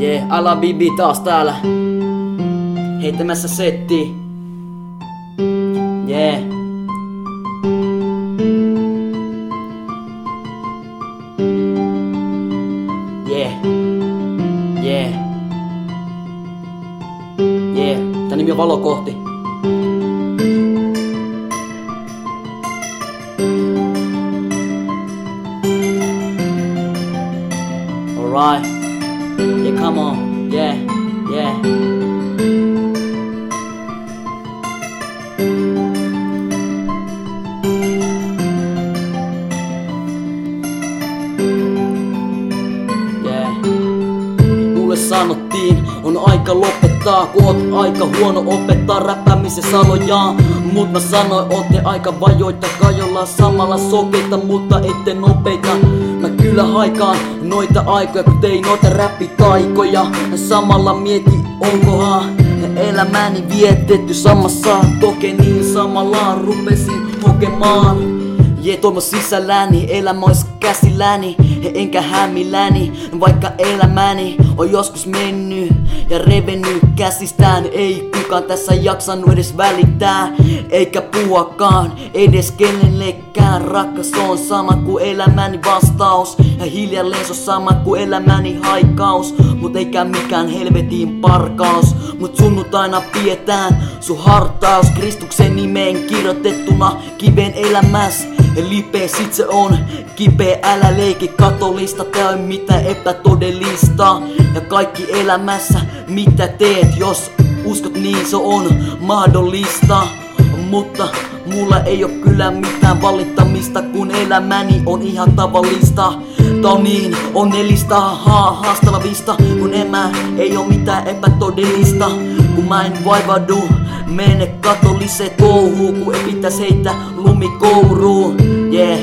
Ala Bibi taas täällä heittämässä setti. Yeah. Yeah. Yeah. Yeah. Tää nimi on Valokohti. Alright. Yeah, come on. Yeah. Yeah. Mulle sanottiin, on aika lopettaa, kun oot aika huono opettaa räppäämisen salojaan. Mut mä sanoin, ootte aika vajoita, kajolla samalla sokeita, mutta ette nopeita. Mä kyllä haikaan noita aikoja, kun tein noita räppitaikoja. Samalla mieti, onkohan elämäni vietetty samassa toke, niin samalla rupesin hokemaan. Toivon sisälläni, elämä ois käsilläni, enkä hämilläni. Vaikka elämäni on joskus mennyt ja revennyt käsistään, ei kukaan tässä jaksanut edes välittää, eikä puhuakaan edes kenellekään. Rakkas on sama kuin elämäni vastaus, ja hiljalleen se on sama kuin elämäni haikaus. Mut eikä mikään helvetin parkaus, mut sunnuntaina pidetään sun hartaus. Kristuksen nimeen kirjoitettuna kiven elämäs lipeä, sit se on kipeä, älä leiki katolista, tää on mitään epätodellista. Ja kaikki elämässä mitä teet, jos uskot niin se on mahdollista. Mutta mulla ei oo kyllä mitään valittamista, kun elämäni on ihan tavallista. Tää on niin onnellista, haastavista, kun emä ei oo mitään epätodellista. Kun mä en vaivaudu, mene katoliseen touhuun, kun ei pitäis heittää lumikouruun. Yeah.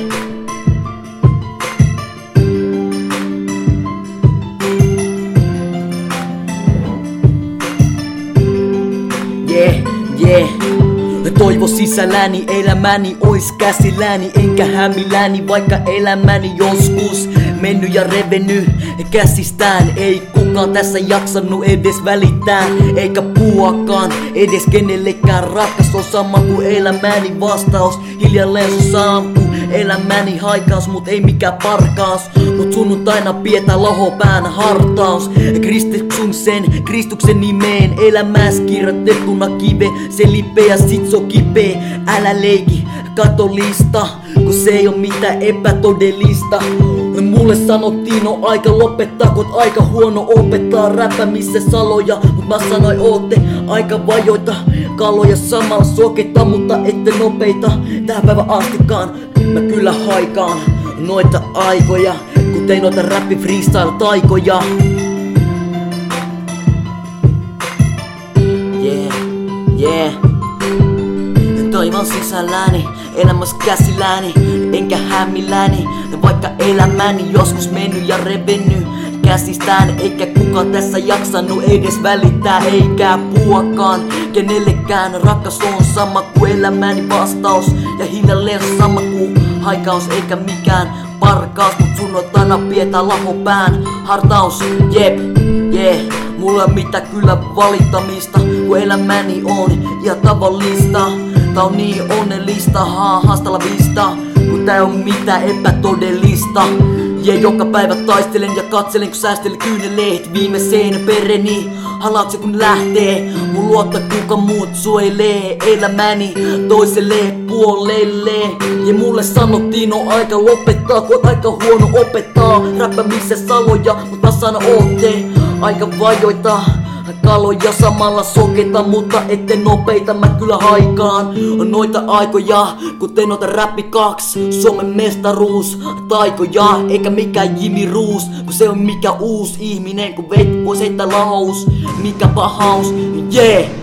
Yeah, yeah. Toivo sisälläni, elämäni ois käsilläni, enkä hämilläni, vaikka elämäni joskus mennyt ja revennyt käsistään. Ei kukaan tässä jaksanut edes välittää, eikä puhuakaan edes kenellekään. Rakkas on sama kuin elämäni vastaus, hiljalleen se saapuu elämäni haikaus, mut ei mikään parkaus. Mut sunnuntaina pidetään lahopään hartaus. Kristuksen nimeen elämäs kirjoitettuna kive, se lipeä sit se on kipeä. Älä leiki katolista, kun se ei oo mitään epätodellista. Mulle sanottiin on aika lopettaa, kun oot aika huono opettaa räppämisen saloja. Mut mä sanoin, ootte aika vajoita kaloja, samalla sokeita, mutta ette nopeita. Tähän päivän astikaan mä kyllä haikaan noita aikoja, kun tein noita räppi freestyle taikoja. Yeah, yeah. Toivon sisälläni, elämässä käsilläni, enkä hämilläni. Vaikka elämäni joskus mennyt ja revennyt käsistään, eikä kukaan tässä jaksanut edes välittää, eikä puhuakaan kenellekään. Rakkas on sama kuin elämäni vastaus, ja hiljalleen sama kuin haikaus, eikä mikään parkaus. Mut sunnuntaina pidetään lahopään hartaus. Jep, yeah. Mulla on mitä kyllä valittamista, kun elämäni on ihan tavallista. Tää on niin onnellista, haastavista, kun tää on mitään epätodellista. Ja joka päivä taistelen ja katselen, kun säästelen kyyneleet viimeiseen pereni. Halaat se kun lähtee, mun luotta kuka muut suojelee elämäni toiselle puolelle. Ja mulle sanottiin on aika lopettaa, kun aika huono opettaa räppämisen saloja. Mut mä sanon ootte aika vajoita kaloja, samalla sokeita, mutta ette nopeita. Mä kyllä haikaan noita aikoja, kun tein noita räppi 2 Suomen mestaruus taikoja, eikä mikään Jimmy Roos, kun se on mikä uusi ihminen, kun veit vois heittää lahaus, mikä pahaus. Yeah.